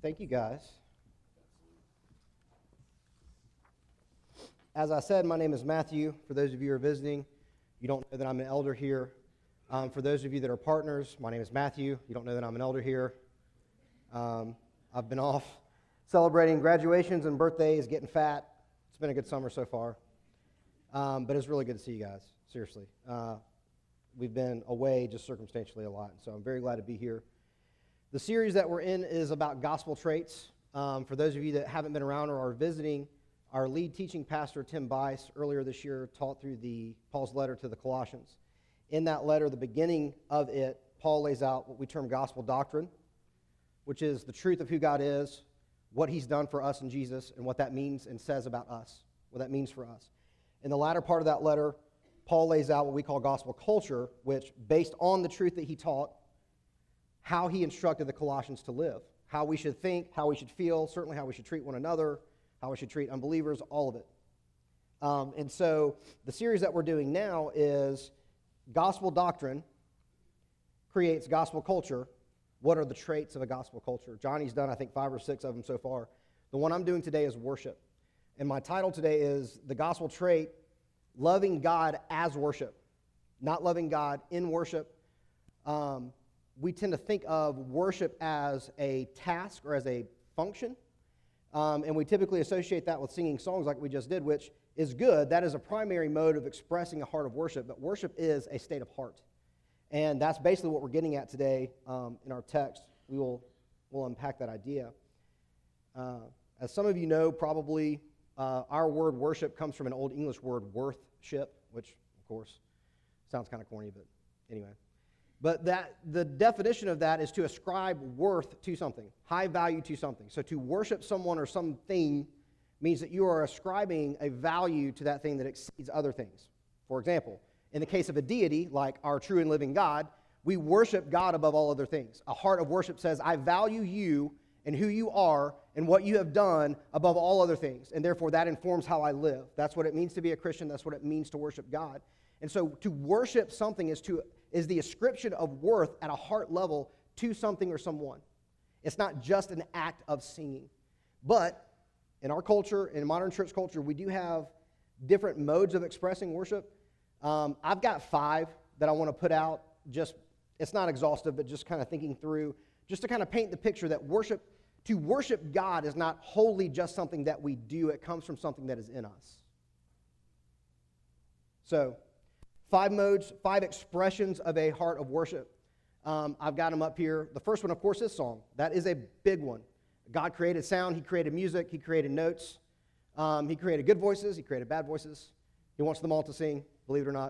Thank you, guys. As I said, my name is Matthew. For those of you who are visiting, you don't know that I'm an elder here. For those of you that are partners, my name is Matthew. You don't know that I'm an elder here. I've been off celebrating graduations and birthdays, getting fat. It's been a good summer so far. But it's really good to see you guys, seriously. We've been away just circumstantially a lot, so I'm very glad to be here. The series that we're in is about gospel traits. For those of you that haven't been around or are visiting, our lead teaching pastor, Tim Bice, earlier this year taught through Paul's letter to the Colossians. In that letter, the beginning of it, Paul lays out what we term gospel doctrine, which is the truth of who God is, what he's done for us in Jesus, and what that means and says about us, what that means for us. In the latter part of that letter, Paul lays out what we call gospel culture, which, based on the truth that he taught, how he instructed the Colossians to live, how we should think, how we should feel, certainly how we should treat one another, how we should treat unbelievers, all of it. And so the series that we're doing now is gospel doctrine creates gospel culture. What are the traits of a gospel culture? Johnny's done, I think, 5 or 6 of them so far. The one I'm doing today is worship. And my title today is the gospel trait, loving God as worship, not loving God in worship. We tend to think of worship as a task or as a function, and we typically associate that with singing songs like we just did, which is good. That is a primary mode of expressing a heart of worship, but worship is a state of heart, and that's basically what we're getting at today in our text. We'll unpack that idea. As some of you know, probably our word worship comes from an Old English word, worthship, which, of course, sounds kind of corny, but anyway. But the definition of that is to ascribe worth to something, high value to something. So to worship someone or something means that you are ascribing a value to that thing that exceeds other things. For example, in the case of a deity, like our true and living God, we worship God above all other things. A heart of worship says, I value you and who you are and what you have done above all other things. And therefore, that informs how I live. That's what it means to be a Christian. That's what it means to worship God. And so to worship something is the ascription of worth at a heart level to something or someone. It's not just an act of singing. But in our culture, in modern church culture, we do have different modes of expressing worship. I've got 5 that I want to put out. It's not exhaustive, but just kind of thinking through, just to kind of paint the picture that to worship God is not wholly just something that we do. It comes from something that is in us. So, 5 modes, 5 expressions of a heart of worship. I've got them up here. The first one, of course, is song. That is a big one. God created sound. He created music. He created notes. He created good voices. He created bad voices. He wants them all to sing, believe it or not.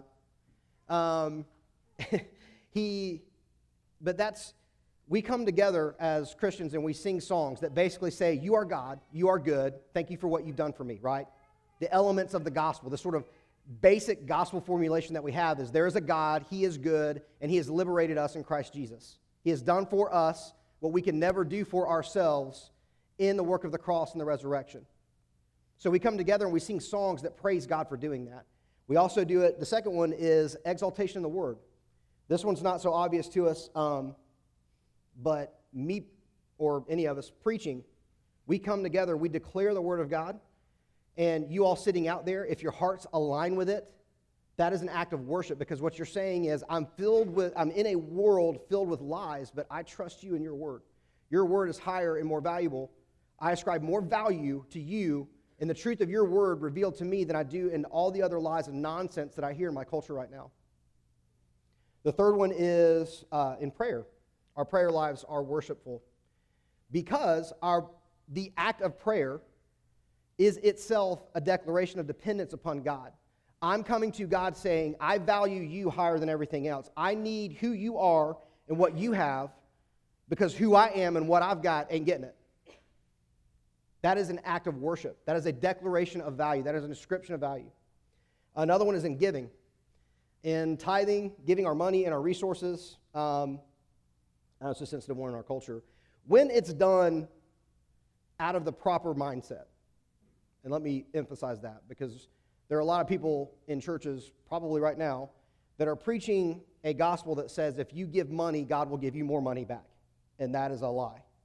We come together as Christians and we sing songs that basically say, you are God, you are good, thank you for what you've done for me, right? The elements of the gospel, the sort of basic gospel formulation that we have is there is a God, he is good, and he has liberated us in Christ Jesus. He has done for us what we can never do for ourselves in the work of the cross and the resurrection. So we come together and we sing songs that praise God for doing that. We also do it, the second one is exaltation of the word. This one's not so obvious to us, but me or any of us preaching, we come together, we declare the word of God. And you all sitting out there, if your hearts align with it, that is an act of worship, because what you're saying is, I'm in a world filled with lies, but I trust you in your word. Your word is higher and more valuable. I ascribe more value to you in the truth of your word revealed to me than I do in all the other lies and nonsense that I hear in my culture right now. The third one is in prayer. Our prayer lives are worshipful because the act of prayer is itself a declaration of dependence upon God. I'm coming to God saying, I value you higher than everything else. I need who you are and what you have, because who I am and what I've got ain't getting it. That is an act of worship. That is a declaration of value. That is an ascription of value. Another one is in giving. In tithing, giving our money and our resources. It's a sensitive one in our culture. When it's done out of the proper mindset. And let me emphasize that, because there are a lot of people in churches, probably right now, that are preaching a gospel that says if you give money, God will give you more money back. And that is a lie.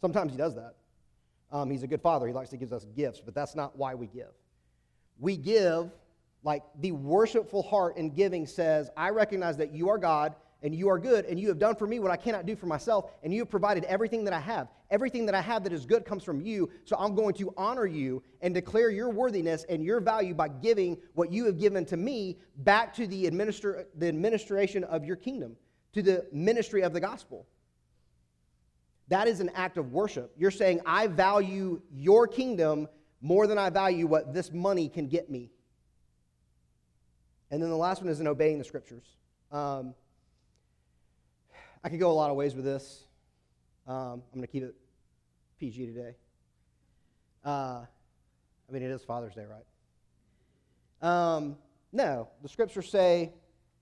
Sometimes he does that. He's a good father. He likes to give us gifts, but that's not why we give. We give, like the worshipful heart in giving says, I recognize that you are God and you are good and you have done for me what I cannot do for myself, and you have provided everything that I have. Everything that I have that is good comes from you, so I'm going to honor you and declare your worthiness and your value by giving what you have given to me back to the administration of your kingdom, to the ministry of the gospel. That is an act of worship. You're saying, I value your kingdom more than I value what this money can get me. And then the last one is in obeying the scriptures. I could go a lot of ways with this. I'm going to keep it PG today. It is Father's Day, right? No, the scriptures say,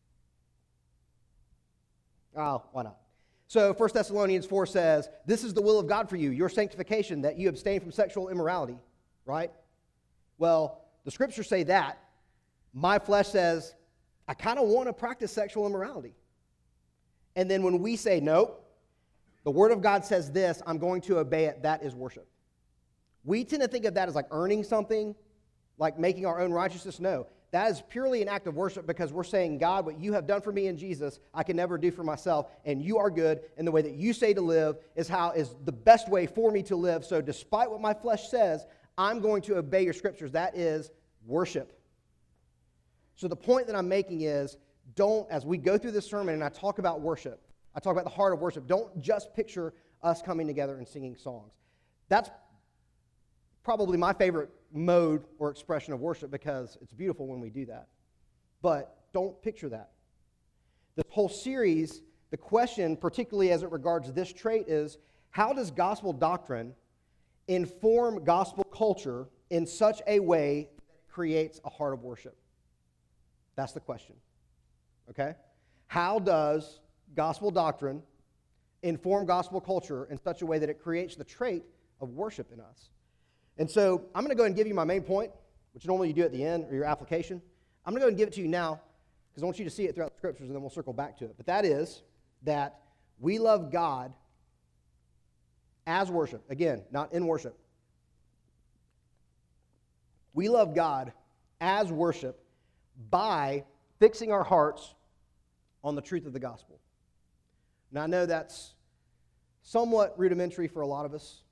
why not? So 1 Thessalonians 4 says, this is the will of God for you, your sanctification, that you abstain from sexual immorality, right? Well, the scriptures say that. My flesh says, I kind of want to practice sexual immorality. And then when we say, nope, the Word of God says this, I'm going to obey it, that is worship. We tend to think of that as like earning something, like making our own righteousness. No, that is purely an act of worship because we're saying, God, what you have done for me in Jesus, I can never do for myself, and you are good, and the way that you say to live is the best way for me to live. So despite what my flesh says, I'm going to obey your scriptures. That is worship. So the point that I'm making is, as we go through this sermon and I talk about worship, I talk about the heart of worship, don't just picture us coming together and singing songs. That's probably my favorite mode or expression of worship because it's beautiful when we do that. But don't picture that. This whole series, the question, particularly as it regards this trait, is how does gospel doctrine inform gospel culture in such a way that it creates a heart of worship? That's the question. Okay? How does gospel doctrine inform gospel culture in such a way that it creates the trait of worship in us? And so I'm going to go ahead and give you my main point, which normally you do at the end, or your application. I'm going to go ahead and give it to you now because I want you to see it throughout the scriptures, and then we'll circle back to it. But that is that we love God as worship. Again, not in worship. We love God as worship by fixing our hearts on the truth of the gospel. Now, I know that's somewhat rudimentary for a lot of us.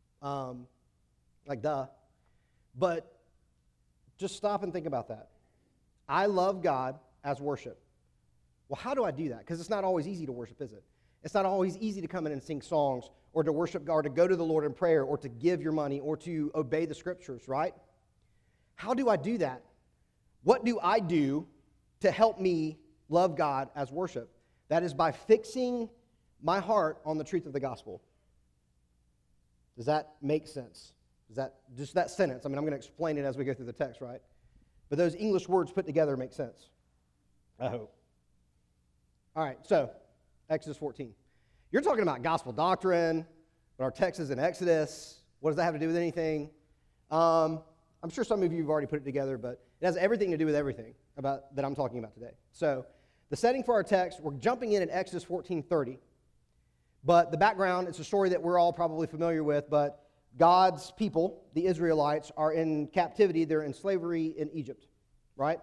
But just stop and think about that. I love God as worship. Well, how do I do that? Because it's not always easy to worship, is it? It's not always easy to come in and sing songs or to worship God or to go to the Lord in prayer or to give your money or to obey the scriptures, right? How do I do that? What do I do to help me love God as worship? That is by fixing my heart on the truth of the gospel. Does that make sense? Is that just that sentence? I'm going to explain it as we go through the text, right? But those English words put together make sense. I hope. All right, so Exodus 14. You're talking about gospel doctrine, but our text is in Exodus. What does that have to do with anything? I'm sure some of you have already put it together, but it has everything to do with everything that I'm talking about today. So the setting for our text, we're jumping in at Exodus 14:30. But the background, it's a story that we're all probably familiar with, but God's people, the Israelites, are in captivity. They're in slavery in Egypt, right?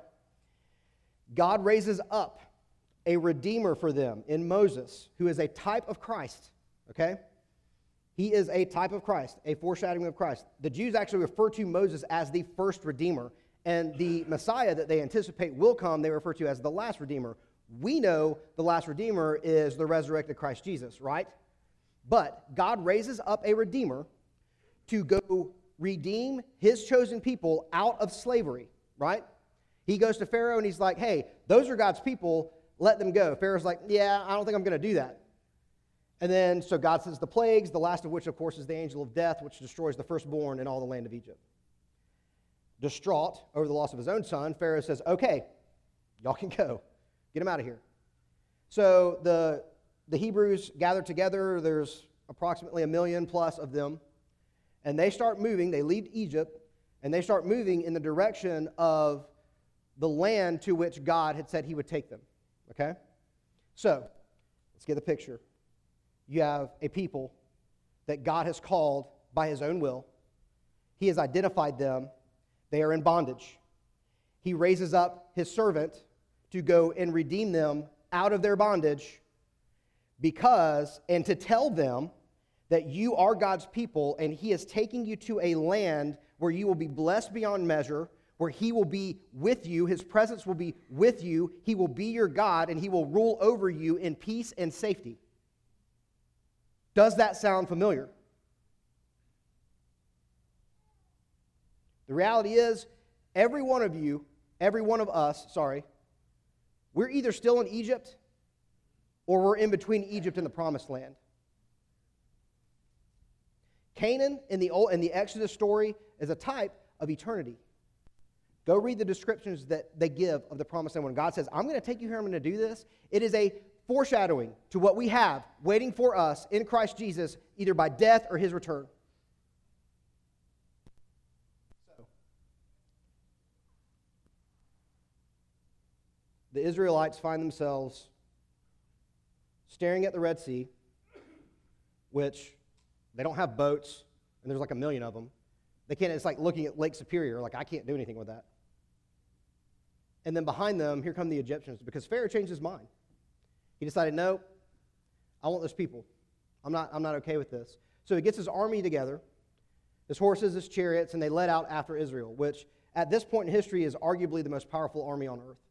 God raises up a redeemer for them in Moses, who is a type of Christ, okay? He is a type of Christ, a foreshadowing of Christ. The Jews actually refer to Moses as the first redeemer, and the Messiah that they anticipate will come, they refer to as the last redeemer. We know the last redeemer is the resurrected Christ Jesus, right? But God raises up a redeemer to go redeem his chosen people out of slavery, right? He goes to Pharaoh and he's like, hey, those are God's people, let them go. Pharaoh's like, yeah, I don't think I'm going to do that. And then, so God sends the plagues, the last of which, of course, is the angel of death, which destroys the firstborn in all the land of Egypt. Distraught over the loss of his own son, Pharaoh says, okay, y'all can go. Get him out of here. So the Hebrews gather together. There's approximately 1 million plus of them. And they start moving. They leave Egypt, and they start moving in the direction of the land to which God had said he would take them. Okay? So, let's get the picture. You have a people that God has called by his own will. He has identified them. They are in bondage. He raises up his servant to go and redeem them out of their bondage and to tell them that you are God's people and he is taking you to a land where you will be blessed beyond measure, where he will be with you, his presence will be with you, he will be your God, and he will rule over you in peace and safety. Does that sound familiar? The reality is, every one of us, we're either still in Egypt or we're in between Egypt and the Promised Land. Canaan in the Exodus story is a type of eternity. Go read the descriptions that they give of the Promised Land. When God says, I'm going to take you here, I'm going to do this, it is a foreshadowing to what we have waiting for us in Christ Jesus, either by death or his return. So, the Israelites find themselves staring at the Red Sea, which they don't have boats, and there's like 1 million of them. They can't, it's like looking at Lake Superior, like I can't do anything with that. And then behind them, here come the Egyptians, because Pharaoh changed his mind. He decided, no, I want those people. I'm not okay with this. So he gets his army together, his horses, his chariots, and they led out after Israel, which at this point in history is arguably the most powerful army on earth.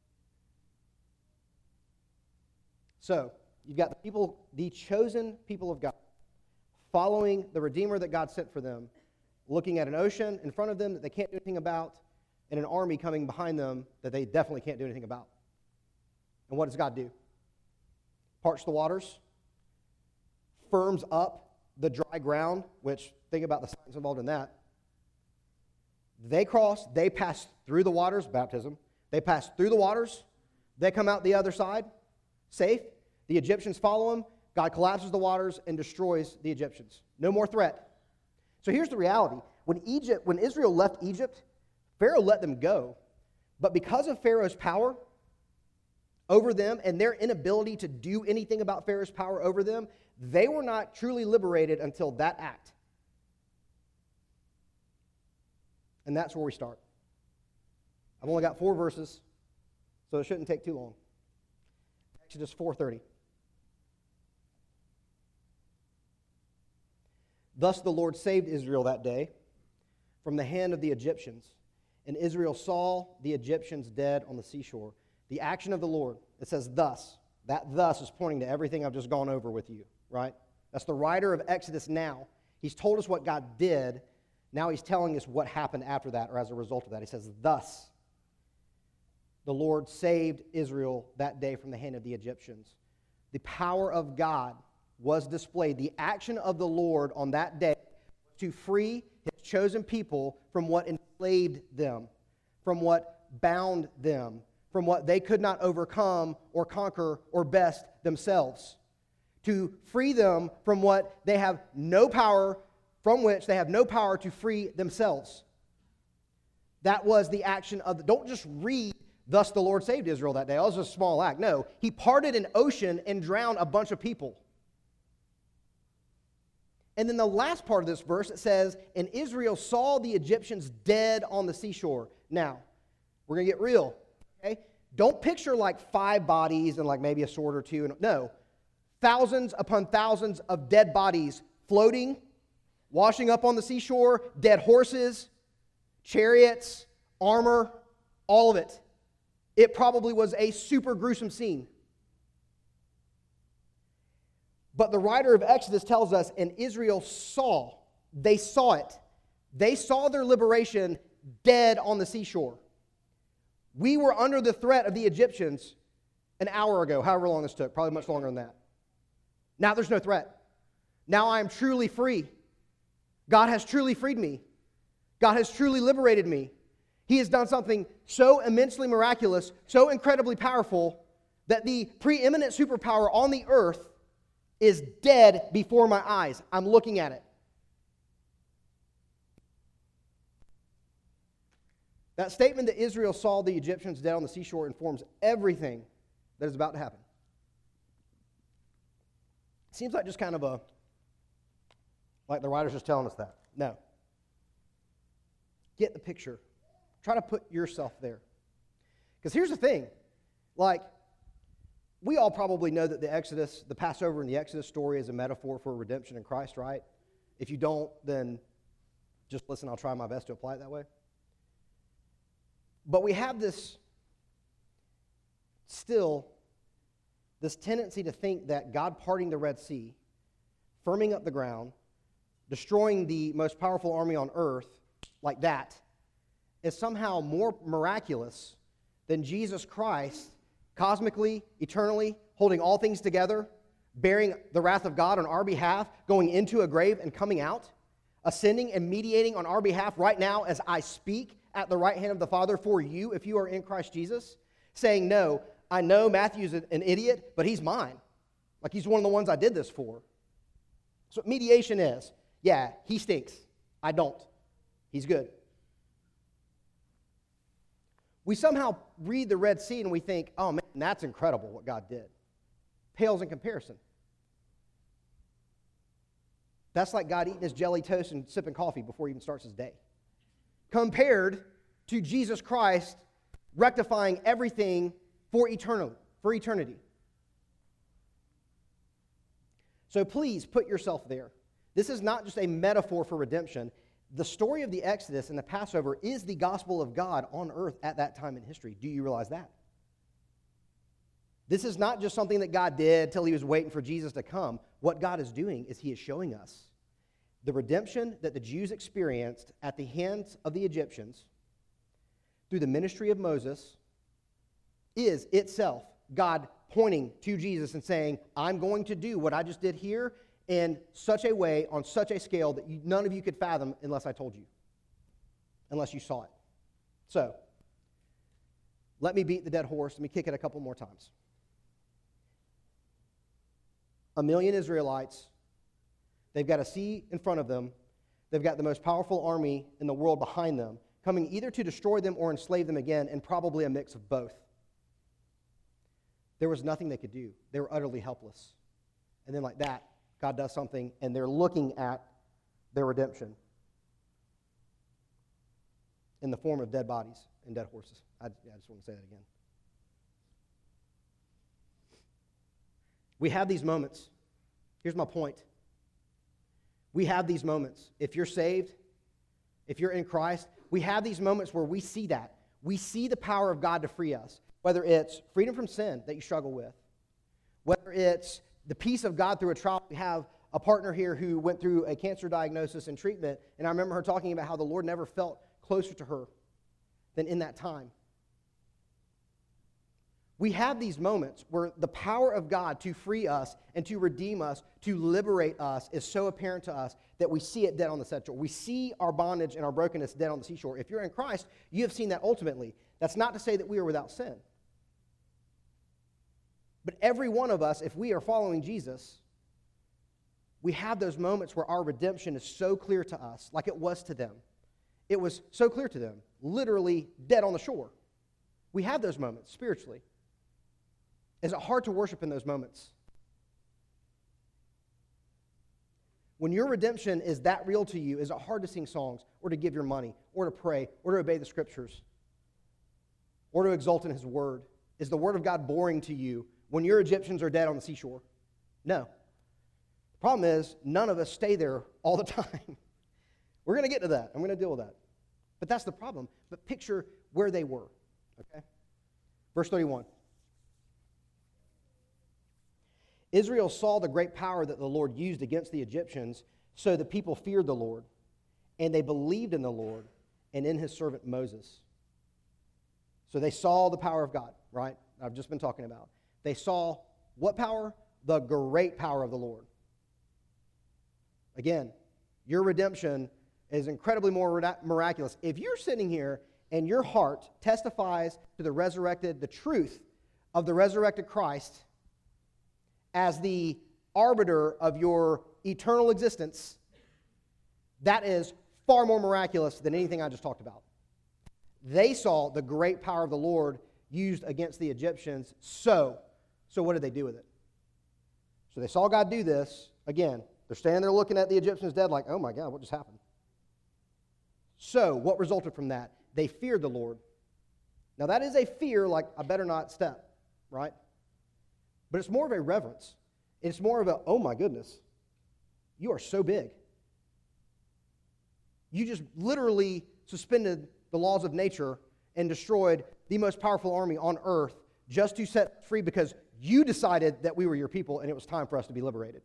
So, you've got the people, the chosen people of God, following the Redeemer that God sent for them, looking at an ocean in front of them that they can't do anything about, and an army coming behind them that they definitely can't do anything about. And what does God do? Parts the waters, firms up the dry ground, which, think about the science involved in that. They pass through the waters, baptism. They pass through the waters. They come out the other side, safe. The Egyptians follow them. God collapses the waters and destroys the Egyptians. No more threat. So here's the reality. When Israel left Egypt, Pharaoh let them go. But because of Pharaoh's power over them and their inability to do anything about Pharaoh's power over them, they were not truly liberated until that act. And that's where we start. I've only got 4 verses, so it shouldn't take too long. Exodus 4:30. Thus the Lord saved Israel that day from the hand of the Egyptians. And Israel saw the Egyptians dead on the seashore. The action of the Lord, it says thus. That thus is pointing to everything I've just gone over with you, right? That's the writer of Exodus now. He's told us what God did. Now he's telling us what happened after that or as a result of that. He says, thus the Lord saved Israel that day from the hand of the Egyptians. The power of God was displayed. The action of the Lord on that day was to free his chosen people from what enslaved them, from what bound them, from what they could not overcome or conquer or best themselves. To free them from what they have no power, from which they have no power to free themselves. That was the action of don't just read, thus the Lord saved Israel that day. That was a small act. No, he parted an ocean and drowned a bunch of people. And then the last part of this verse, it says, and Israel saw the Egyptians dead on the seashore. Now, we're going to get real, okay? Don't picture like 5 bodies and like maybe a sword or 2. No, thousands upon thousands of dead bodies floating, washing up on the seashore, dead horses, chariots, armor, all of it. It probably was a super gruesome scene. But the writer of Exodus tells us, and Israel they saw it. They saw their liberation dead on the seashore. We were under the threat of the Egyptians an hour ago, however long this took, probably much longer than that. Now there's no threat. Now I am truly free. God has truly freed me. God has truly liberated me. He has done something so immensely miraculous, so incredibly powerful, that the preeminent superpower on the earth is dead before my eyes. I'm looking at it. That statement that Israel saw the Egyptians dead on the seashore informs everything that is about to happen. It seems like just kind of a Like the writer's just telling us that. No. Get the picture. Try to put yourself there. Because here's the thing. Like, we all probably know that the Exodus, the Passover and the Exodus story is a metaphor for redemption in Christ, right? If you don't, then just listen, I'll try my best to apply it that way. But we have this tendency to think that God parting the Red Sea, firming up the ground, destroying the most powerful army on earth like that, is somehow more miraculous than Jesus Christ cosmically, eternally, holding all things together, bearing the wrath of God on our behalf, going into a grave and coming out, ascending and mediating on our behalf right now as I speak at the right hand of the Father for you if you are in Christ Jesus, saying, no, I know Matthew's an idiot, but he's mine. Like he's one of the ones I did this for. So what mediation is, yeah, he stinks. I don't. He's good. We somehow read the Red Sea and we think, oh man, that's incredible what God did. Pales in comparison. That's like God eating his jelly toast and sipping coffee before he even starts his day. Compared to Jesus Christ rectifying everything for eternity. So please put yourself there. This is not just a metaphor for redemption. The story of the Exodus and the Passover is the gospel of God on earth at that time in history. Do you realize that? This is not just something that God did till he was waiting for Jesus to come. What God is doing is he is showing us the redemption that the Jews experienced at the hands of the Egyptians through the ministry of Moses is itself God pointing to Jesus and saying, I'm going to do what I just did here in such a way, on such a scale that none of you could fathom unless I told you, unless you saw it. So, let me beat the dead horse. Let me kick it a couple more times. 1 million Israelites, they've got a sea in front of them, they've got the most powerful army in the world behind them, coming either to destroy them or enslave them again, and probably a mix of both. There was nothing they could do. They were utterly helpless. And then like that, God does something, and they're looking at their redemption in the form of dead bodies and dead horses. I just want to say that again. We have these moments. Here's my point. We have these moments. If you're saved, if you're in Christ, we have these moments where we see that. We see the power of God to free us, whether it's freedom from sin that you struggle with, whether it's the peace of God through a trial. We have a partner here who went through a cancer diagnosis and treatment, and I remember her talking about how the Lord never felt closer to her than in that time. We have these moments where the power of God to free us and to redeem us, to liberate us, is so apparent to us that we see it dead on the seashore. We see our bondage and our brokenness dead on the seashore. If you're in Christ, you have seen that ultimately. That's not to say that we are without sin. But every one of us, if we are following Jesus, we have those moments where our redemption is so clear to us, like it was to them. It was so clear to them, literally dead on the shore. We have those moments spiritually. Is it hard to worship in those moments? When your redemption is that real to you, is it hard to sing songs or to give your money or to pray or to obey the scriptures or to exult in his word? Is the word of God boring to you when your Egyptians are dead on the seashore? No. The problem is, none of us stay there all the time. We're going to get to that. I'm going to deal with that. But that's the problem. But picture where they were. Okay? Verse 31. Israel saw the great power that the Lord used against the Egyptians, so the people feared the Lord, and they believed in the Lord and in his servant Moses. So they saw the power of God, right? I've just been talking about. They saw what power? The great power of the Lord. Again, your redemption is incredibly more miraculous. If you're sitting here and your heart testifies to the truth of the resurrected Christ as the arbiter of your eternal existence, that is far more miraculous than anything I just talked about. They saw the great power of the Lord used against the Egyptians. So what did they do with it? So they saw God do this. Again, They're standing there looking at the Egyptians dead like, oh my God, what just happened? So, what resulted from that? They feared the Lord. Now, that is a fear like, I better not step, right? But it's more of a reverence. It's more of a, oh my goodness, you are so big. You just literally suspended the laws of nature and destroyed the most powerful army on earth just to set free because you decided that we were your people and it was time for us to be liberated.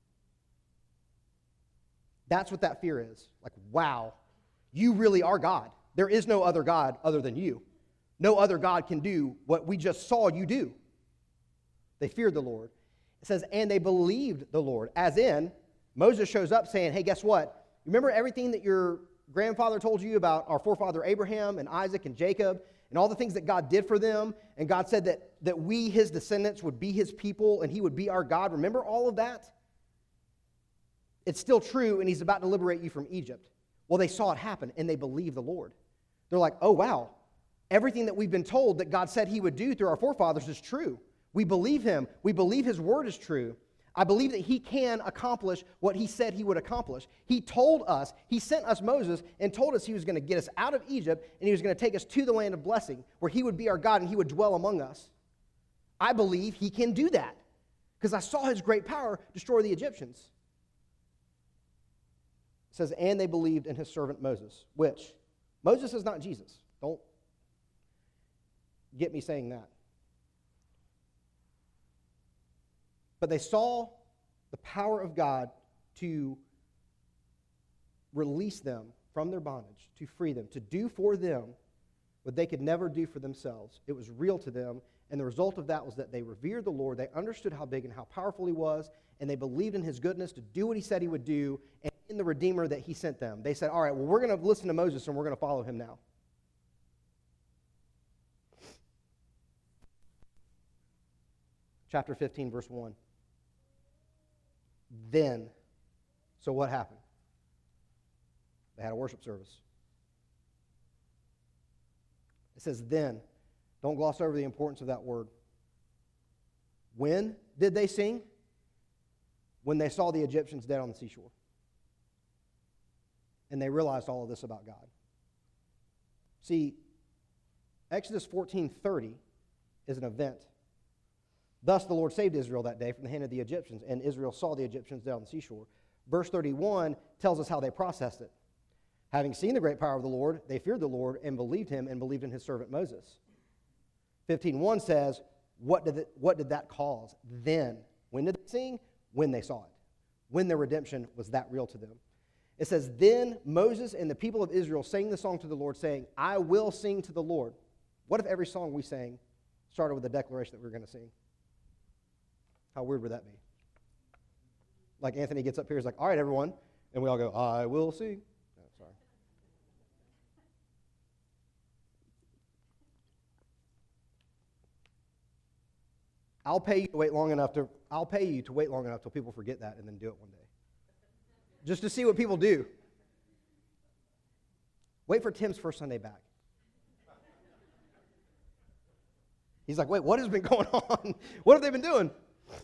That's what that fear is. Like, wow, you really are God. There is no other God other than you. No other God can do what we just saw you do. They feared the Lord. It says, and they believed the Lord. As in, Moses shows up saying, hey, guess what? Remember everything that your grandfather told you about our forefather Abraham and Isaac and Jacob and all the things that God did for them? And God said that we, his descendants, would be his people and he would be our God. Remember all of that? It's still true, and he's about to liberate you from Egypt. Well, they saw it happen, and they believed the Lord. They're like, oh, wow. Everything that we've been told that God said he would do through our forefathers is true. We believe him. We believe his word is true. I believe that he can accomplish what he said he would accomplish. He told us, he sent us Moses and told us he was going to get us out of Egypt and he was going to take us to the land of blessing where he would be our God and he would dwell among us. I believe he can do that because I saw his great power destroy the Egyptians. It says, and they believed in his servant Moses, which Moses is not Jesus. Don't get me saying that. But they saw the power of God to release them from their bondage, to free them, to do for them what they could never do for themselves. It was real to them, and the result of that was that they revered the Lord, they understood how big and how powerful he was, and they believed in his goodness to do what he said he would do, and in the Redeemer that he sent them. They said, all right, well, we're going to listen to Moses, and we're going to follow him now. Chapter 15, verse 1. Then, so what happened? They had a worship service. It says then. Don't gloss over the importance of that word. When did they sing? When they saw the Egyptians dead on the seashore. And they realized all of this about God. See, Exodus 14:30 is an event. Thus the Lord saved Israel that day from the hand of the Egyptians, and Israel saw the Egyptians dead on the seashore. Verse 31 tells us how they processed it. Having seen the great power of the Lord, they feared the Lord and believed him and believed in his servant Moses. 15:1 says, what did that cause? Then. When did they sing? When they saw it. When their redemption was that real to them. It says, then Moses and the people of Israel sang the song to the Lord, saying, I will sing to the Lord. What if every song we sang started with a declaration that we were going to sing? How weird would that be? Like Anthony gets up here, he's like, all right, everyone. And we all go, I will sing. Oh, sorry. I'll pay you to wait long enough till people forget that and then do it one day. Just to see what people do. Wait for Tim's first Sunday back. He's like, wait, what has been going on? What have they been doing?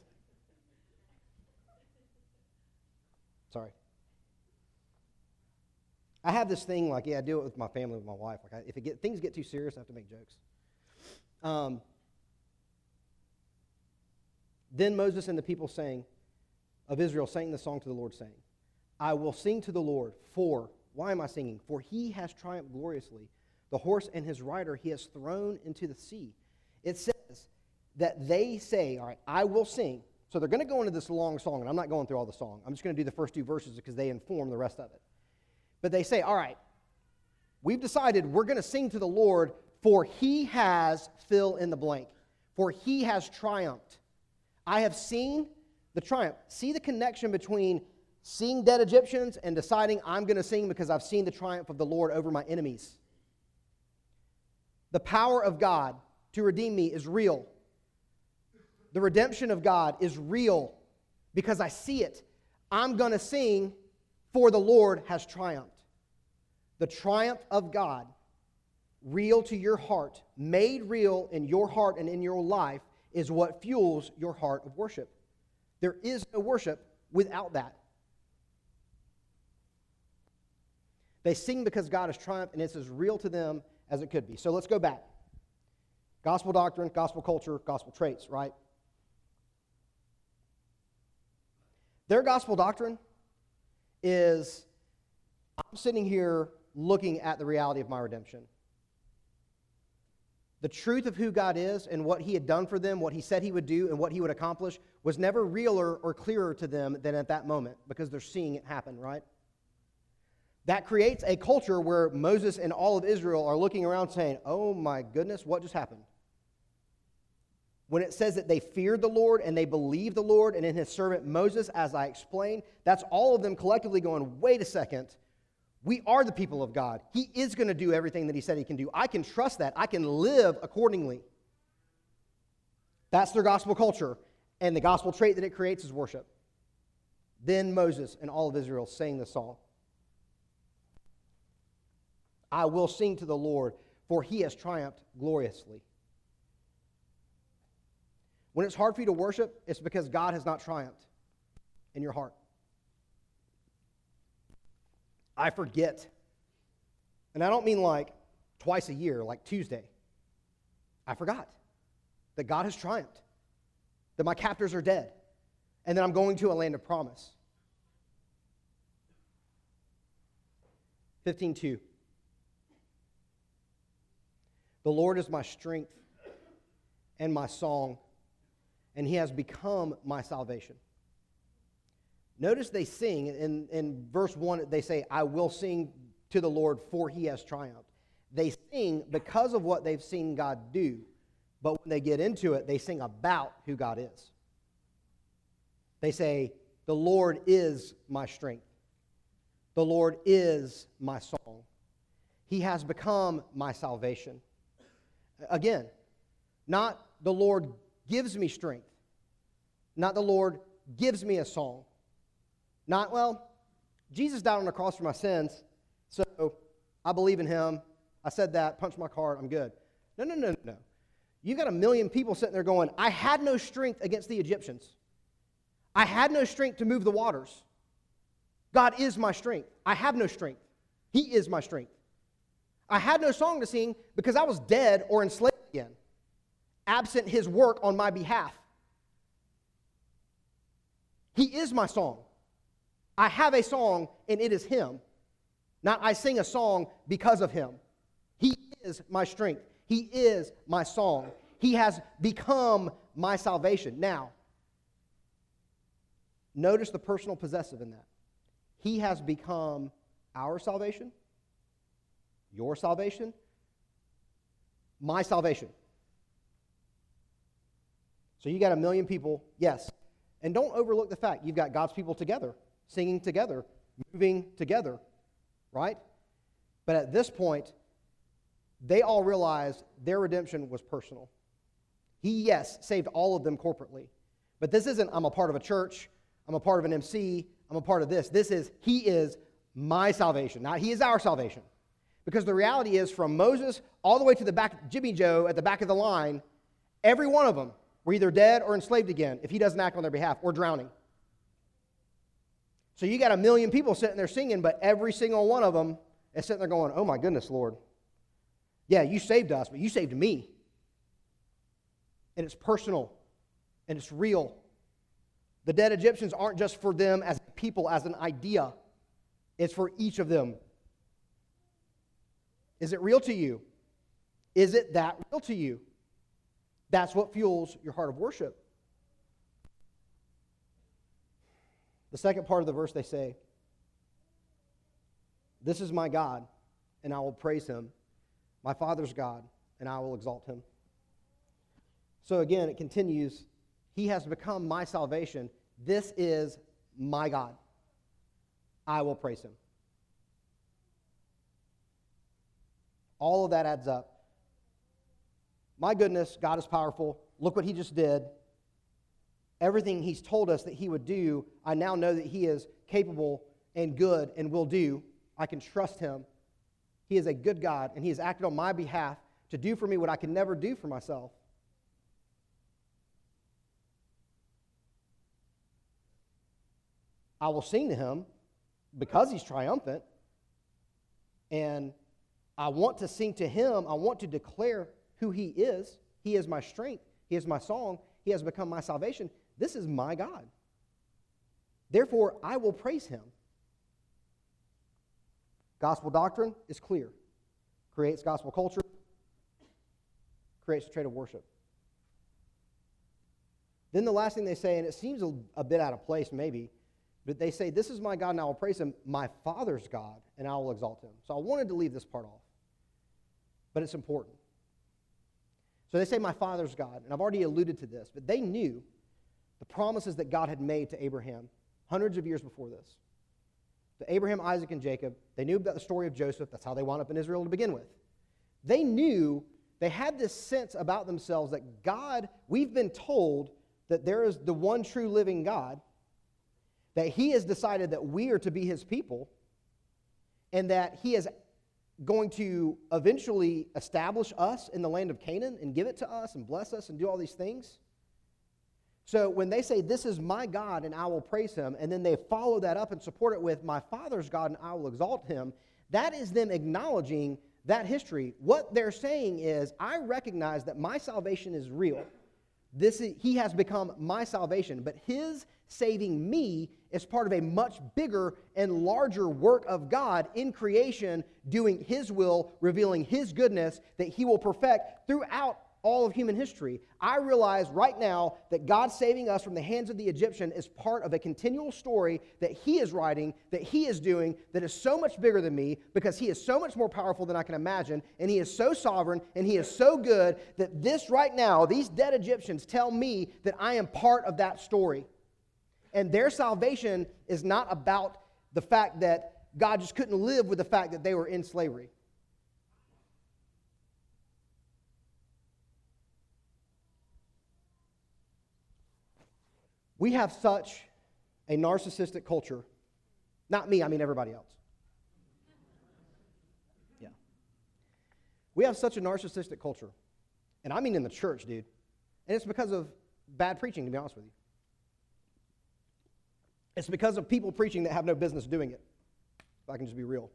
Sorry. I have this thing, like, I do it with my family, with my wife. Like, if things get too serious, I have to make jokes. Then Moses and the people of Israel sang the song to the Lord, saying, I will sing to the Lord, why am I singing? For he has triumphed gloriously. The horse and his rider he has thrown into the sea. It says that they say, all right, I will sing. So they're going to go into this long song, and I'm not going through all the song. I'm just going to do the first two verses because they inform the rest of it. But they say, all right, we've decided we're going to sing to the Lord, for he has, fill in the blank, for he has triumphed. I have seen the triumph. See the connection between seeing dead Egyptians and deciding I'm going to sing because I've seen the triumph of the Lord over my enemies. The power of God to redeem me is real. The redemption of God is real because I see it. I'm going to sing, for the Lord has triumphed. The triumph of God, real to your heart, made real in your heart and in your life, is what fuels your heart of worship. There is no worship without that. They sing because God has triumphed, and it's as real to them as it could be. So let's go back. Gospel doctrine, gospel culture, gospel traits, right? Their gospel doctrine is, I'm sitting here looking at the reality of my redemption. The truth of who God is and what he had done for them, what he said he would do and what he would accomplish was never realer or clearer to them than at that moment because they're seeing it happen, right? That creates a culture where Moses and all of Israel are looking around saying, oh my goodness, what just happened? When it says that they feared the Lord and they believed the Lord and in his servant Moses, as I explained, that's all of them collectively going, wait a second, we are the people of God. He is going to do everything that he said he can do. I can trust that. I can live accordingly. That's their gospel culture, and the gospel trait that it creates is worship. Then Moses and all of Israel sang the song. I will sing to the Lord, for he has triumphed gloriously. When it's hard for you to worship, it's because God has not triumphed in your heart. I forget. And I don't mean like twice a year, like Tuesday. I forgot that God has triumphed, that my captors are dead, and that I'm going to a land of promise. 15:2. The Lord is my strength and my song, and he has become my salvation. Notice they sing, in verse 1, they say, I will sing to the Lord, for he has triumphed. They sing because of what they've seen God do, but when they get into it, they sing about who God is. They say, the Lord is my strength. The Lord is my song. He has become my salvation. Again, not the Lord gives me strength, not the Lord gives me a song. Not, well, Jesus died on the cross for my sins, so I believe in him. I said that, punched my card, I'm good. No. You got a million people sitting there going, I had no strength against the Egyptians. I had no strength to move the waters. God is my strength. I have no strength. He is my strength. I had no song to sing because I was dead or enslaved again, absent his work on my behalf. He is my song. I have a song, and it is him. Not I sing a song because of him. He is my strength. He is my song. He has become my salvation. Now, notice the personal possessive in that. He has become our salvation, your salvation, my salvation. So you got a million people, yes. And don't overlook the fact you've got God's people together, singing together, moving together, right? But at this point, they all realized their redemption was personal. He, yes, saved all of them corporately. But this isn't, I'm a part of a church, I'm a part of an MC, I'm a part of this. This is, he is my salvation. Not he is our salvation. Because the reality is, from Moses all the way to the back, Jimmy Joe at the back of the line, every one of them were either dead or enslaved again if he doesn't act on their behalf, or drowning. So you got a million people sitting there singing, but every single one of them is sitting there going, oh my goodness, Lord. Yeah, you saved us, but you saved me. And it's personal, and it's real. The dead Egyptians aren't just for them as people, as an idea. It's for each of them. Is it real to you? Is it that real to you? That's what fuels your heart of worship. The second part of the verse, they say, this is my God, and I will praise him. My Father's God, and I will exalt him. So again, it continues, he has become my salvation. This is my God. I will praise him. All of that adds up. My goodness, God is powerful. Look what he just did. Everything he's told us that he would do, I now know that he is capable and good and will do. I can trust him. He is a good God, and he has acted on my behalf to do for me what I can never do for myself. I will sing to him because he's triumphant. and I want to sing to him. I want to declare who he is. He is my strength. He is my song. He has become my salvation. This is my God. Therefore, I will praise him. Gospel doctrine is clear. Creates gospel culture. Creates a trait of worship. Then the last thing they say, and it seems a bit out of place maybe, but they say, this is my God and I will praise him, my Father's God, and I will exalt him. So I wanted to leave this part off, but it's important. So they say my Father's God, and I've already alluded to this, but they knew the promises that God had made to Abraham hundreds of years before this. To Abraham, Isaac, and Jacob, they knew about the story of Joseph. That's how they wound up in Israel to begin with. They knew, they had this sense about themselves that God, we've been told that there is the one true living God, that he has decided that we are to be his people, and that he is going to eventually establish us in the land of Canaan and give it to us and bless us and do all these things. So when they say, this is my God and I will praise him, and then they follow that up and support it with my Father's God and I will exalt him, that is them acknowledging that history. What they're saying is, I recognize that my salvation is real. He has become my salvation, but his saving me is part of a much bigger and larger work of God in creation, doing his will, revealing his goodness that he will perfect throughout all of human history. I realize right now that God saving us from the hands of the Egyptian is part of a continual story that he is writing, that he is doing, that is so much bigger than me, because he is so much more powerful than I can imagine, and he is so sovereign, and he is so good that this right now, these dead Egyptians tell me that I am part of that story. And their salvation is not about the fact that God just couldn't live with the fact that they were in slavery. We have such a narcissistic culture. Not me, I mean everybody else. Yeah. We have such a narcissistic culture. And I mean in the church, dude. And it's because of bad preaching, to be honest with you. It's because of people preaching that have no business doing it. If I can just be real.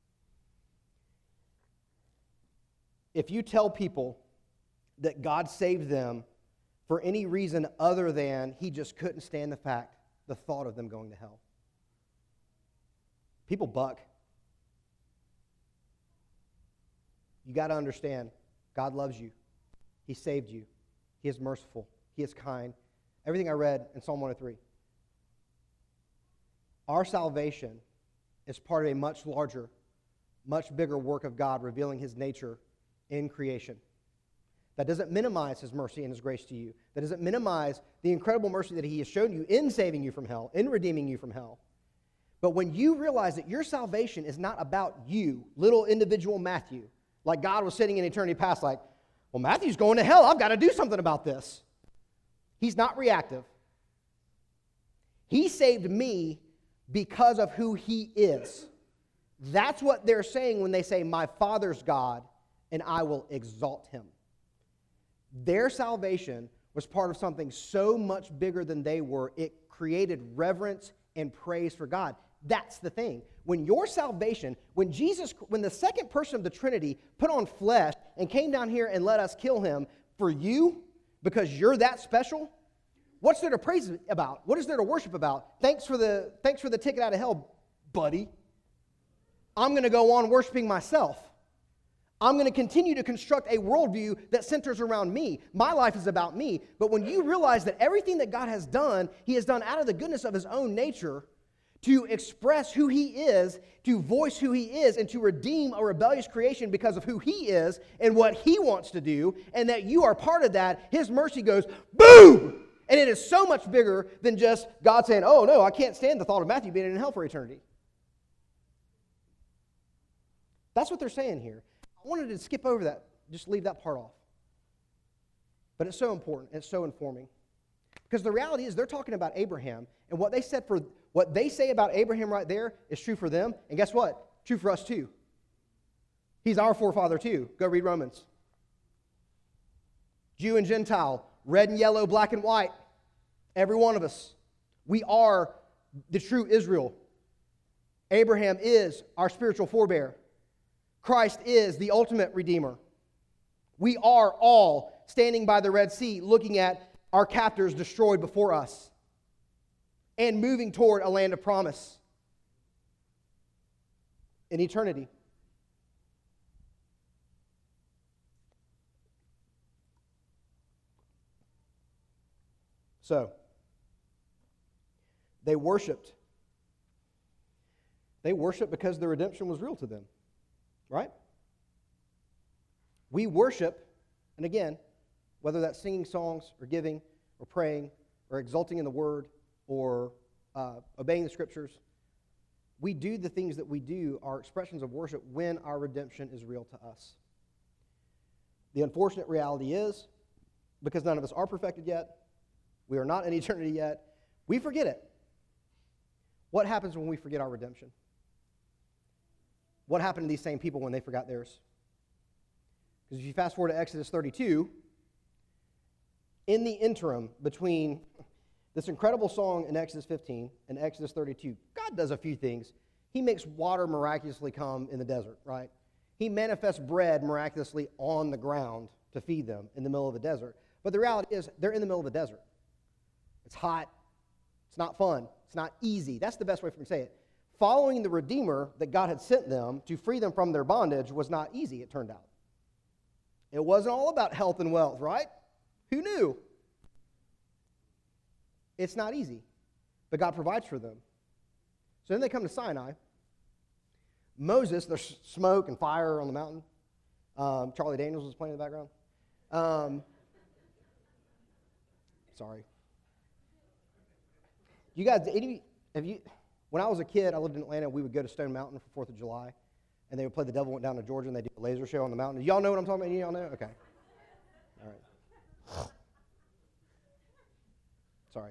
If you tell people that God saved them for any reason other than he just couldn't stand the thought of them going to hell, people buck. You got to understand, God loves you. He saved you. He is merciful. He is kind. Everything I read in Psalm 103. Our salvation is part of a much larger, much bigger work of God revealing his nature in creation. That doesn't minimize his mercy and his grace to you. That doesn't minimize the incredible mercy that he has shown you in saving you from hell, in redeeming you from hell. But when you realize that your salvation is not about you, little individual Matthew, like God was sitting in eternity past like, well, Matthew's going to hell. I've got to do something about this. He's not reactive. He saved me because of who he is. That's what they're saying when they say, my Father's God, and I will exalt him. Their salvation was part of something so much bigger than they were. It created reverence and praise for God. That's the thing. When your salvation, when the second person of the Trinity put on flesh and came down here and let us kill him for you, because you're that special, what's there to praise about? What is there to worship about? Thanks for the ticket out of hell, buddy. I'm going to go on worshiping myself. I'm going to continue to construct a worldview that centers around me. My life is about me. But when you realize that everything that God has done, he has done out of the goodness of his own nature to express who he is, to voice who he is, and to redeem a rebellious creation because of who he is and what he wants to do, and that you are part of that, his mercy goes, boom! And it is so much bigger than just God saying, oh, no, I can't stand the thought of Matthew being in hell for eternity. That's what they're saying here. I wanted to skip over that, just leave that part off. But it's so important, it's so informing. Because the reality is they're talking about Abraham, and what they say about Abraham right there is true for them, and guess what? True for us too. He's our forefather too. Go read Romans. Jew and Gentile, red and yellow, black and white, every one of us. We are the true Israel. Abraham is our spiritual forebear. Christ is the ultimate Redeemer. We are all standing by the Red Sea looking at our captors destroyed before us and moving toward a land of promise in eternity. So, they worshiped. They worshiped because the redemption was real to them, right? We worship, and again, whether that's singing songs or giving or praying or exulting in the Word or obeying the Scriptures, we do the things that we do, our expressions of worship, when our redemption is real to us. The unfortunate reality is, because none of us are perfected yet, we are not in eternity yet, we forget it. What happens when we forget our redemption? What happened to these same people when they forgot theirs? Because if you fast forward to Exodus 32, in the interim between this incredible song in Exodus 15 and Exodus 32, God does a few things. He makes water miraculously come in the desert, right? He manifests bread miraculously on the ground to feed them in the middle of the desert. But the reality is, they're in the middle of the desert. It's hot. It's not fun. It's not easy. That's the best way for me to say it. Following the Redeemer that God had sent them to free them from their bondage was not easy, it turned out. It wasn't all about health and wealth, right? Who knew? It's not easy, but God provides for them. So then they come to Sinai. Moses, there's smoke and fire on the mountain. Charlie Daniels was playing in the background. Sorry. You guys, when I was a kid, I lived in Atlanta, we would go to Stone Mountain for 4th of July, and they would play The Devil Went Down to Georgia, and they do a laser show on the mountain. Y'all know what I'm talking about? Y'all know? Okay. All right. Sorry.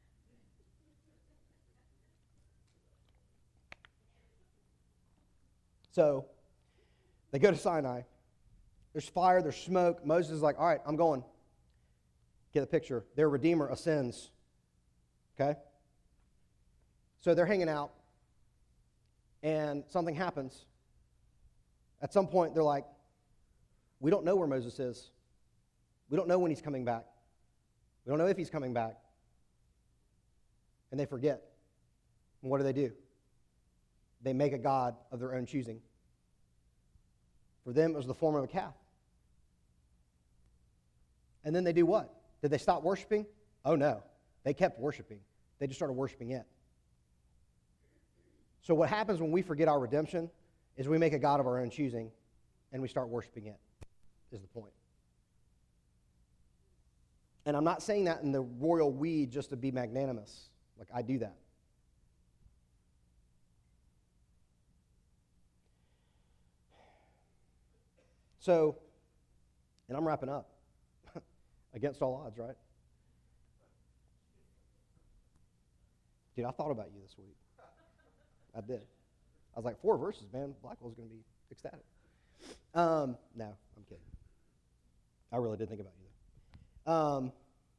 So, they go to Sinai. There's fire, there's smoke. Moses is like, all right, I'm going. Get the picture. Their Redeemer ascends. Okay? So they're hanging out, and something happens. At some point, they're like, we don't know where Moses is. We don't know when he's coming back. We don't know if he's coming back. And they forget. And what do? They make a god of their own choosing. For them, it was the form of a calf. And then they do what? Did they stop worshiping? Oh, no. They kept worshiping. They just started worshiping it. So what happens when we forget our redemption is we make a god of our own choosing, and we start worshiping it, is the point. And I'm not saying that in the royal we just to be magnanimous. Like, I do that. So, and I'm wrapping up. Against all odds, right? Dude, I thought about you this week. I did. I was like, 4 verses, man. Blackwell's going to be ecstatic. No, I'm kidding. I really did think about you, though.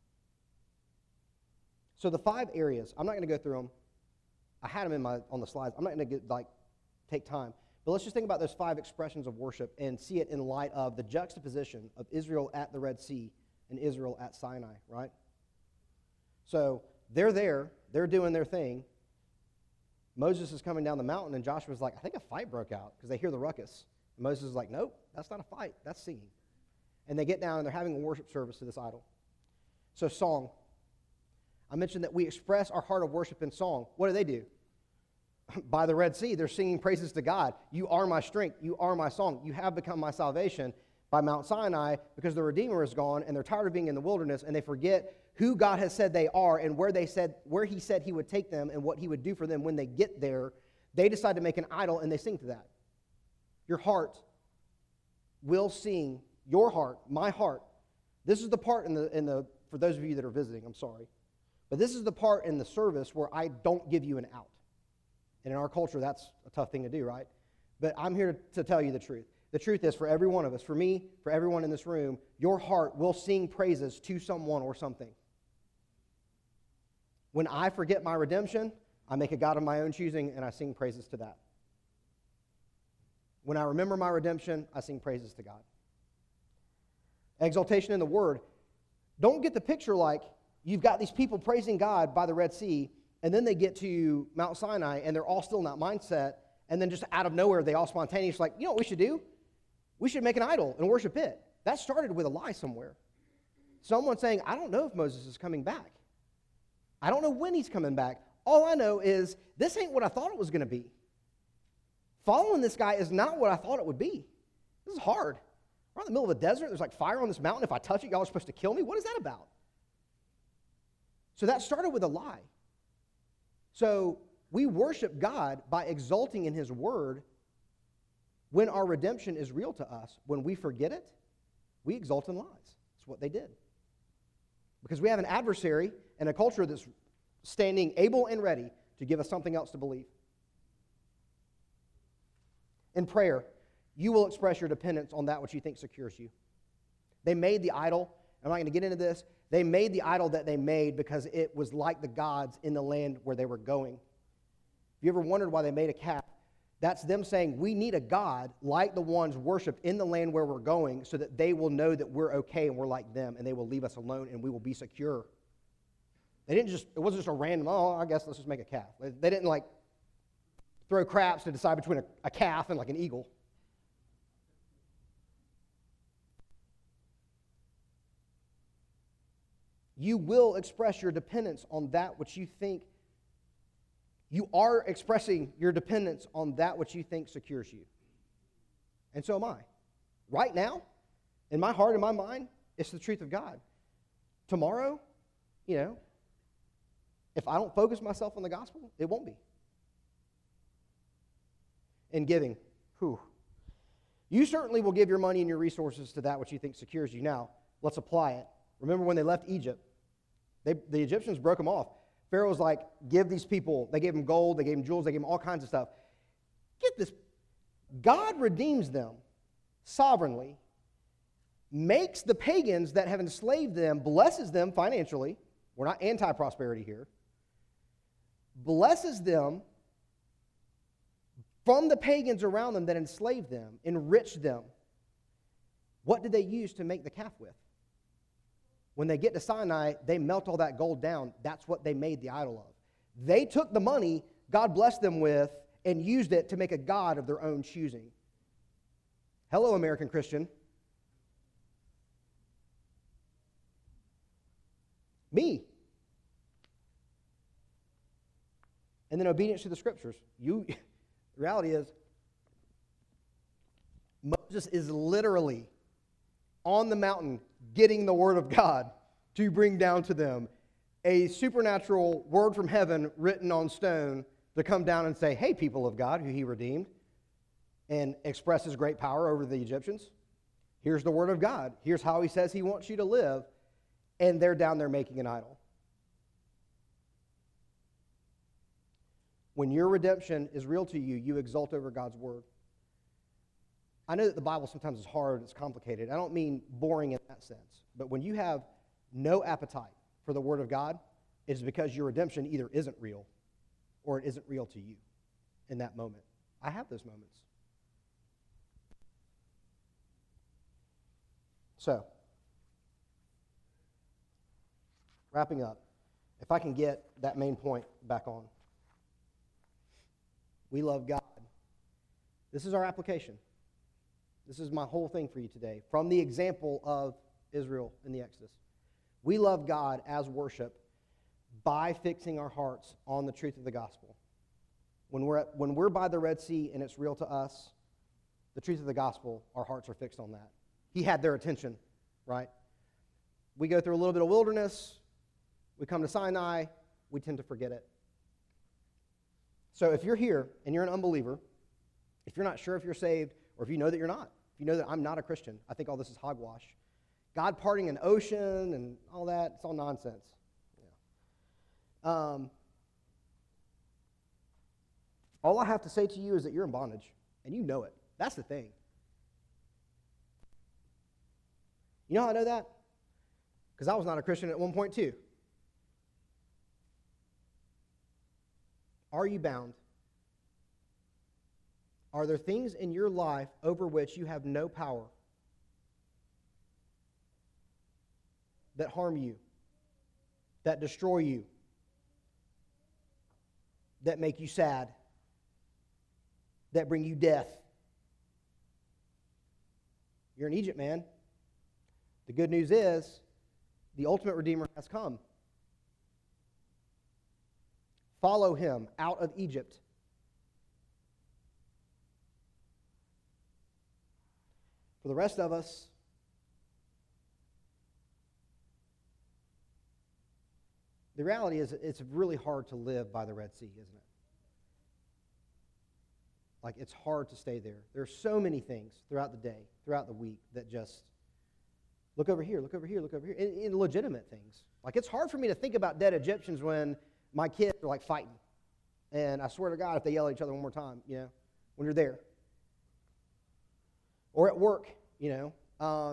So the 5 areas, I'm not going to go through them. I had them on the slides. I'm not going to take time. But let's just think about those 5 expressions of worship and see it in light of the juxtaposition of Israel at the Red Sea and Israel at Sinai, right? So they're there. They're doing their thing. Moses is coming down the mountain, and Joshua's like, I think a fight broke out, because they hear the ruckus. And Moses is like, nope, that's not a fight. That's singing. And they get down, and they're having a worship service to this idol. So song. I mentioned that we express our heart of worship in song. What do? By the Red Sea, they're singing praises to God. You are my strength. You are my song. You have become my salvation. By Mount Sinai, because the Redeemer is gone, and they're tired of being in the wilderness, and they forget who God has said they are and where he said he would take them and what he would do for them when they get there, they decide to make an idol, and they sing to that. Your heart will sing, your heart, my heart. This is the part in the for those of you that are visiting, I'm sorry. But this is the part in the service where I don't give you an out. And in our culture, that's a tough thing to do, right? But I'm here to tell you the truth. The truth is, for every one of us, for me, for everyone in this room, your heart will sing praises to someone or something. When I forget my redemption, I make a god of my own choosing, and I sing praises to that. When I remember my redemption, I sing praises to God. Exaltation in the Word. Don't get the picture like you've got these people praising God by the Red Sea, and then they get to Mount Sinai, and they're all still in that mindset, and then just out of nowhere, they all spontaneously like, you know what we should do? We should make an idol and worship it. That started with a lie somewhere. Someone saying, I don't know if Moses is coming back. I don't know when he's coming back. All I know is this ain't what I thought it was going to be. Following this guy is not what I thought it would be. This is hard. We're in the middle of a desert. There's like fire on this mountain. If I touch it, y'all are supposed to kill me. What is that about? So that started with a lie. So we worship God by exulting in his word when our redemption is real to us. When we forget it, we exult in lies. That's what they did. Because we have an adversary and a culture that's standing able and ready to give us something else to believe. In prayer, you will express your dependence on that which you think secures you. They made the idol. I'm not going to get into this. They made the idol that they made because it was like the gods in the land where they were going. Have you ever wondered why they made a calf? That's them saying, we need a God like the ones worshipped in the land where we're going so that they will know that we're okay and we're like them and they will leave us alone and we will be secure. It wasn't just a random, I guess let's just make a calf. They didn't like throw craps to decide between a calf and like an eagle. You will express your dependence on that which you think. You are expressing your dependence on that which you think secures you. And so am I. Right now, in my heart and my mind, it's the truth of God. Tomorrow, if I don't focus myself on the gospel, it won't be. In giving, you certainly will give your money and your resources to that which you think secures you. Now, let's apply it. Remember when they left Egypt, the Egyptians broke them off. Pharaoh was like, give these people, they gave them gold, they gave them jewels, they gave them all kinds of stuff. Get this, God redeems them sovereignly, makes the pagans that have enslaved them, blesses them financially. We're not anti-prosperity here. Blesses them from the pagans around them that enslaved them, enriched them. What did they use to make the calf with? When they get to Sinai, they melt all that gold down. That's what they made the idol of. They took the money God blessed them with and used it to make a god of their own choosing. Hello, American Christian. Me. And then obedience to the scriptures. The reality is, Moses is literally on the mountain getting the word of God to bring down to them a supernatural word from heaven written on stone to come down and say, hey, people of God, who he redeemed, and express his great power over the Egyptians. Here's the word of God. Here's how he says he wants you to live. And they're down there making an idol. When your redemption is real to you, you exult over God's word. I know that the Bible sometimes is hard, it's complicated. I don't mean boring in that sense. But when you have no appetite for the word of God, it is because your redemption either isn't real or it isn't real to you in that moment. I have those moments. So, wrapping up, if I can get that main point back on. We love God. This is our application. This is my whole thing for you today, from the example of Israel in the Exodus. We love God as worship by fixing our hearts on the truth of the gospel. When we're by the Red Sea and it's real to us, the truth of the gospel, our hearts are fixed on that. He had their attention, right? We go through a little bit of wilderness. We come to Sinai. We tend to forget it. So if you're here and you're an unbeliever, if you're not sure if you're saved, or if you know that you're not, if you know that I'm not a Christian, I think all this is hogwash. God parting an ocean and all that, it's all nonsense. Yeah. All I have to say to you is that you're in bondage, and you know it. That's the thing. You know how I know that? Because I was not a Christian at one point too. Are you bound? Are there things in your life over which you have no power that harm you, that destroy you, that make you sad, that bring you death? You're in Egypt, man. The good news is the ultimate Redeemer has come. Follow him out of Egypt. For the rest of us, the reality is it's really hard to live by the Red Sea, isn't it? Like, it's hard to stay there. There are so many things throughout the day, throughout the week, that just look over here, look over here, look over here, in legitimate things. Like, it's hard for me to think about dead Egyptians when my kids are like fighting. And I swear to God, if they yell at each other one more time, when you're there. Or at work, I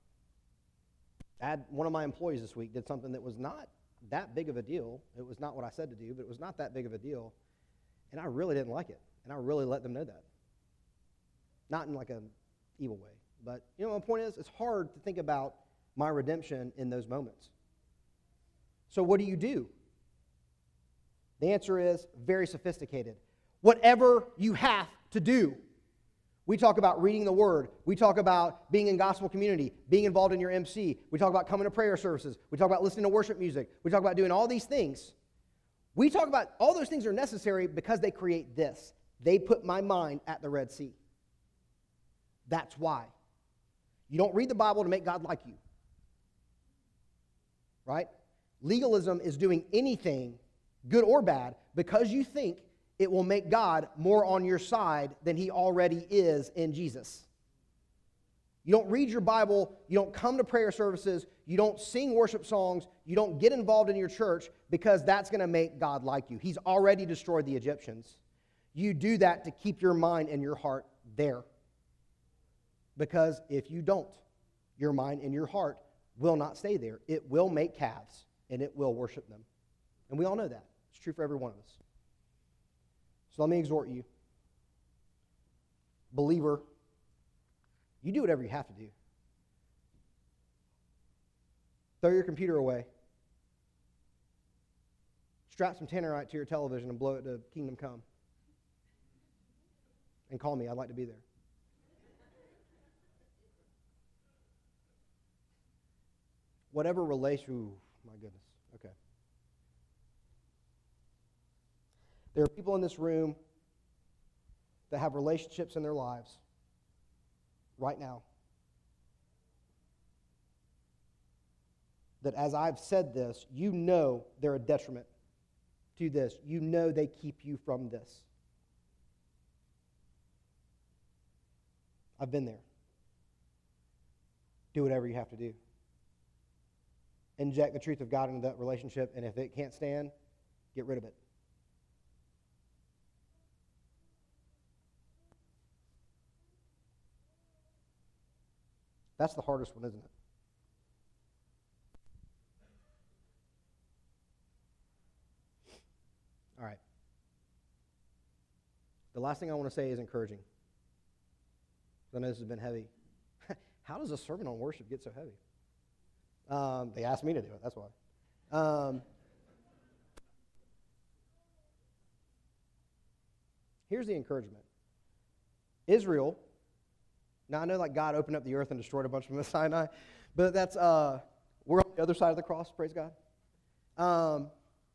had one of my employees this week did something that was not that big of a deal. It was not what I said to do, but it was not that big of a deal. And I really didn't like it. And I really let them know that. Not in like an evil way. But, my point is, it's hard to think about my redemption in those moments. So what do? The answer is very sophisticated. Whatever you have to do. We talk about reading the Word. We talk about being in gospel community, being involved in your MC. We talk about coming to prayer services. We talk about listening to worship music. We talk about doing all these things. We talk about all those things are necessary because they create this. They put my mind at the Red Sea. That's why. You don't read the Bible to make God like you. Right? Legalism is doing anything, good or bad, because you think it will make God more on your side than he already is in Jesus. You don't read your Bible, you don't come to prayer services, you don't sing worship songs, you don't get involved in your church because that's going to make God like you. He's already destroyed the Egyptians. You do that to keep your mind and your heart there. Because if you don't, your mind and your heart will not stay there. It will make calves, and it will worship them. And we all know that. It's true for every one of us. So let me exhort you. Believer, you do whatever you have to do. Throw your computer away. Strap some tannerite to your television and blow it to Kingdom Come. And call me. I'd like to be there. Whatever relation, my goodness. Okay. There are people in this room that have relationships in their lives right now that, as I've said this, they're a detriment to this. They keep you from this. I've been there. Do whatever you have to do. Inject the truth of God into that relationship, and if it can't stand, get rid of it. That's the hardest one, isn't it? All right. The last thing I want to say is encouraging. I know this has been heavy. How does a sermon on worship get so heavy? They asked me to do it, that's why. Here's the encouragement. Israel, now I know like God opened up the earth and destroyed a bunch of them at Sinai, but that's, we're on the other side of the cross, praise God.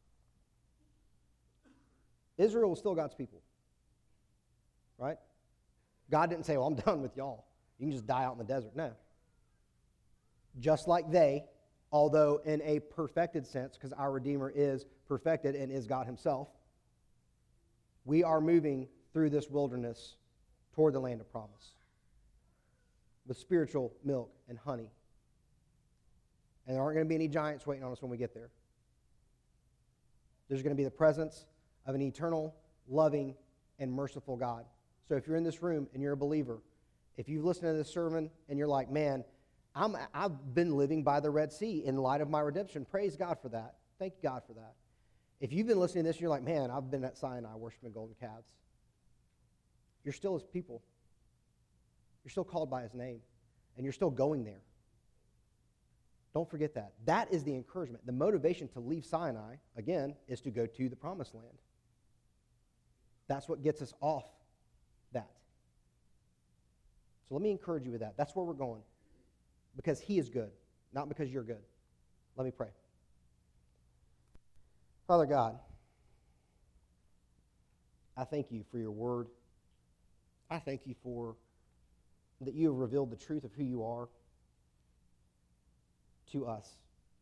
Israel was still God's people, right? God didn't say, well, I'm done with y'all. You can just die out in the desert. No. Just like they, although in a perfected sense, because our Redeemer is perfected and is God himself, we are moving through this wilderness toward the land of promise with spiritual milk and honey. And there aren't going to be any giants waiting on us when we get there. There's going to be the presence of an eternal, loving, and merciful God. So if you're in this room and you're a believer, if you've listened to this sermon and you're like, man, I've been living by the Red Sea in light of my redemption. Praise God for that. Thank God for that. If you've been listening to this and you're like, man, I've been at Sinai worshiping golden calves. You're still his people. You're still called by his name, and you're still going there. Don't forget that. That is the encouragement. The motivation to leave Sinai, again, is to go to the promised land. That's what gets us off that. So let me encourage you with that. That's where we're going. Because he is good, not because you're good. Let me pray. Father God, I thank you for your word. I thank you for that you have revealed the truth of who you are to us.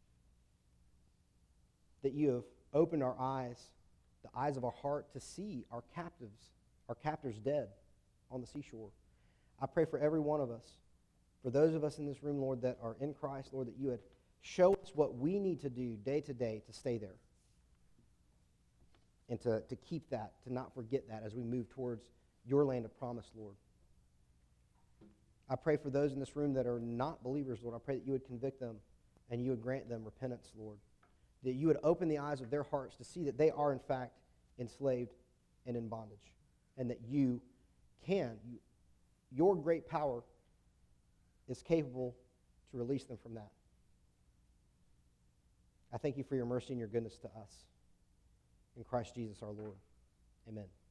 That you have opened our eyes, the eyes of our heart, to see our captors dead on the seashore. I pray for every one of us, for those of us in this room, Lord, that are in Christ, Lord, that you would show us what we need to do day to day to stay there. And to keep that, to not forget that as we move towards your land of promise, Lord. I pray for those in this room that are not believers, Lord. I pray that you would convict them and you would grant them repentance, Lord. That you would open the eyes of their hearts to see that they are, in fact, enslaved and in bondage. And that you can, your great power is capable to release them from that. I thank you for your mercy and your goodness to us. In Christ Jesus our Lord. Amen.